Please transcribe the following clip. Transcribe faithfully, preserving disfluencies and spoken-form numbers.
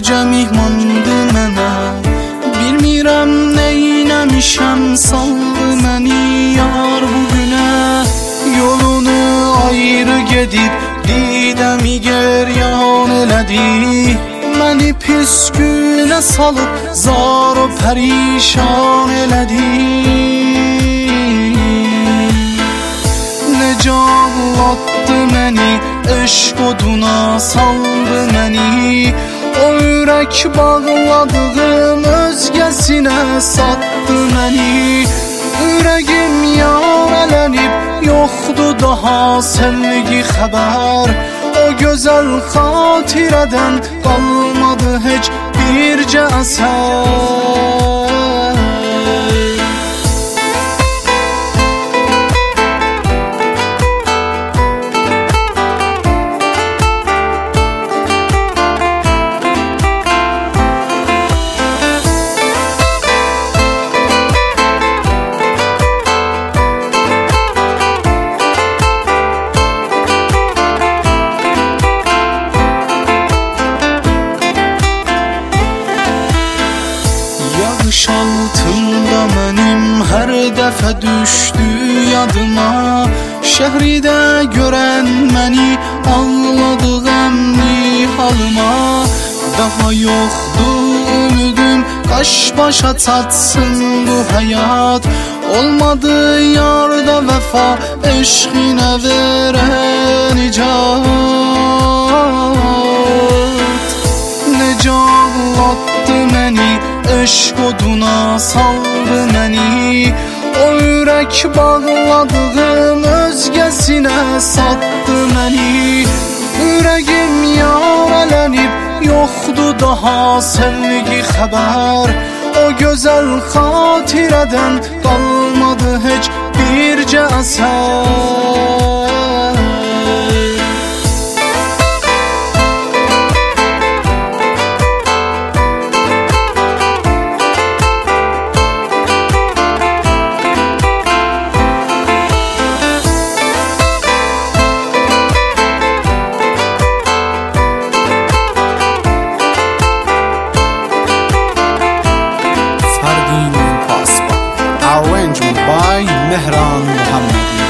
necə mihmandı mənə. Bilmirəm neynəmişəm, saldı məni yar bugünə. Yolunu ayrı gedib didəmi geryan elədi. Məni pis günə salıb zar o pərişan elədi. Necə ağlatdı məni, eşq oduna saldı məni. O ürək bağladığım özgəsinə satdı məni. Ürəgim yarələnib, yoxdur daha sevgi xəbər. O gözəl xatirədən qalmadı heç bircə əsər. Yağış altında mənim hər dəfə düşdü yadıma. Şəhridə görən məni ağladı qəmli halıma. Daha yoxdur ümidüm, qaş başa çatsın bu həyat. Olmadı yarda vəfa, eşqinə verən icat. Necə ağlatdı məni, eşq oduna saldı məni. O ürək bağladığım özgəsinə satdı məni. Ürəgim yarələnib, yoxdur daha sevgi xəbər. O gözəl xatirədən qalmadı heç bircə əsər. Arrangement by Mehran Muhammadi.